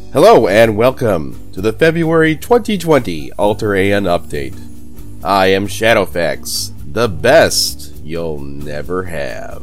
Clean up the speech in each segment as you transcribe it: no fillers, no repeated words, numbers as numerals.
Hello and welcome to the February 2020 Alter AN update. I am Shadowfax, the best you'll never have.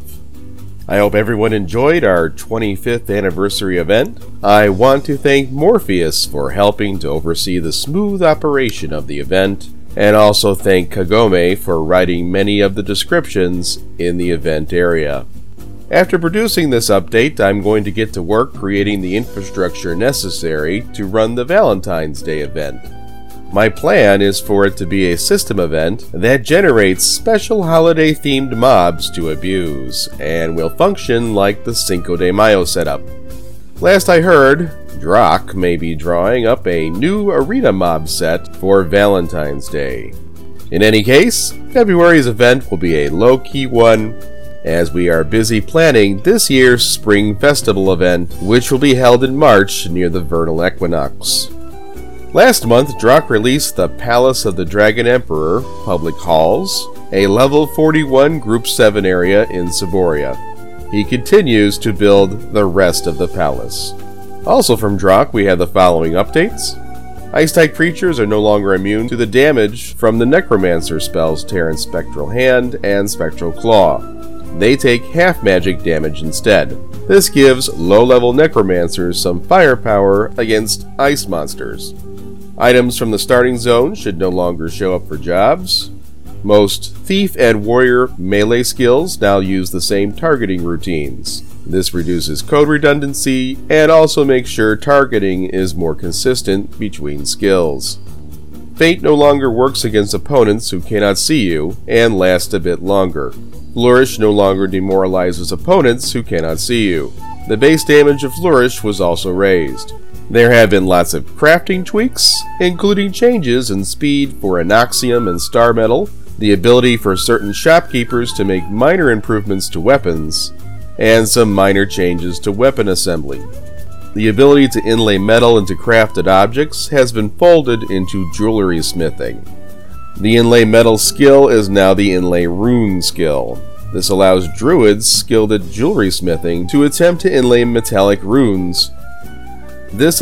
I hope everyone enjoyed our 25th anniversary event. I want to thank Morpheus for helping to oversee the smooth operation of the event, and also thank Kagome for writing many of the descriptions in the event area. After producing this update, I'm going to get to work creating the infrastructure necessary to run the Valentine's Day event. My plan is for it to be a system event that generates special holiday-themed mobs to abuse, and will function like the Cinco de Mayo setup. Last I heard, Drak may be drawing up a new arena mob set for Valentine's Day. In any case, February's event will be a low-key one, as we are busy planning this year's Spring Festival event, which will be held in March near the vernal equinox. Last month, Drak released the Palace of the Dragon Emperor Public Halls, a level 41 Group 7 area in Saboria. He continues to build the rest of the palace. Also from Drak, we have the following updates. Ice-type creatures are no longer immune to the damage from the Necromancer spells Terran Spectral Hand and Spectral Claw. They take half magic damage instead. This gives low-level necromancers some firepower against ice monsters. Items from the starting zone should no longer show up for jobs. Most thief and warrior melee skills now use the same targeting routines. This reduces code redundancy and also makes sure targeting is more consistent between skills. Fate no longer works against opponents who cannot see you and lasts a bit longer. Flourish no longer demoralizes opponents who cannot see you. The base damage of Flourish was also raised. There have been lots of crafting tweaks, including changes in speed for Anoxium and Star Metal, the ability for certain shopkeepers to make minor improvements to weapons, and some minor changes to weapon assembly. The ability to inlay metal into crafted objects has been folded into jewelry smithing. The inlay metal skill is now the inlay rune skill. This allows druids skilled at jewelry smithing to attempt to inlay metallic runes. Since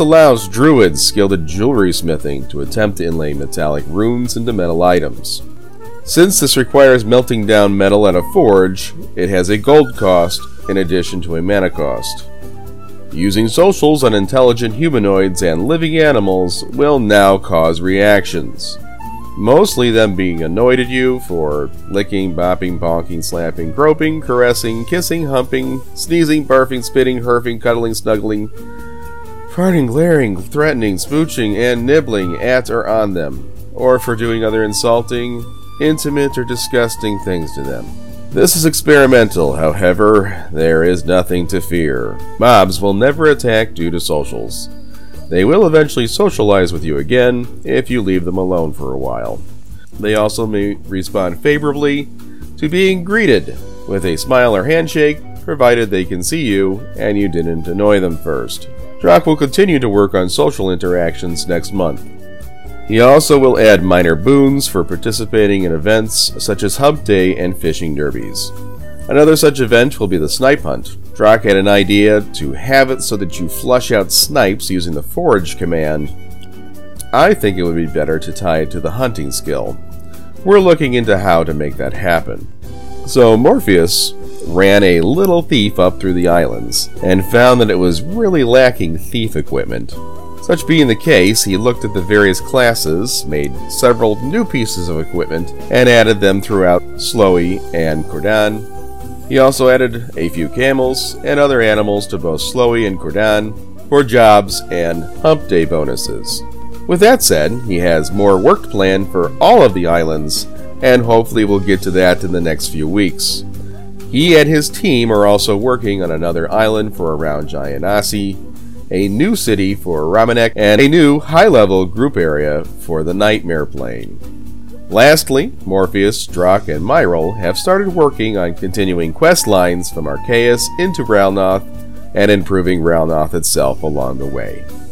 this requires melting down metal at a forge, it has a gold cost in addition to a mana cost. Using socials on intelligent humanoids and living animals will now cause reactions. Mostly them being annoyed at you for licking, bopping, bonking, slapping, groping, caressing, kissing, humping, sneezing, barfing, spitting, herfing, cuddling, snuggling, farting, glaring, threatening, smooching, and nibbling at or on them, or for doing other insulting, intimate, or disgusting things to them. This is experimental, however, there is nothing to fear. Mobs will never attack due to socials. They will eventually socialize with you again if you leave them alone for a while. They also may respond favorably to being greeted with a smile or handshake, provided they can see you and you didn't annoy them first. Drak will continue to work on social interactions next month. He also will add minor boons for participating in events such as Hump Day and fishing derbies. Another such event will be the Snipe Hunt. Drak had an idea to have it so that you flush out snipes using the Forage command. I think it would be better to tie it to the hunting skill. We're looking into how to make that happen. So Morpheus ran a little thief up through the islands, and found that it was really lacking thief equipment. Such being the case, he looked at the various classes, made several new pieces of equipment, and added them throughout Slowy and Cordan. He also added a few camels and other animals to both Slowy and Cordan for jobs and Hump Day bonuses. With that said, he has more work planned for all of the islands, and hopefully we'll get to that in the next few weeks. He and his team are also working on another island for around Gianassi, a new city for Ramanek, and a new high-level group area for the Nightmare Plane. Lastly, Morpheus, Drak, and Myril have started working on continuing quest lines from Arceus into Ralnoth and improving Ralnoth itself along the way.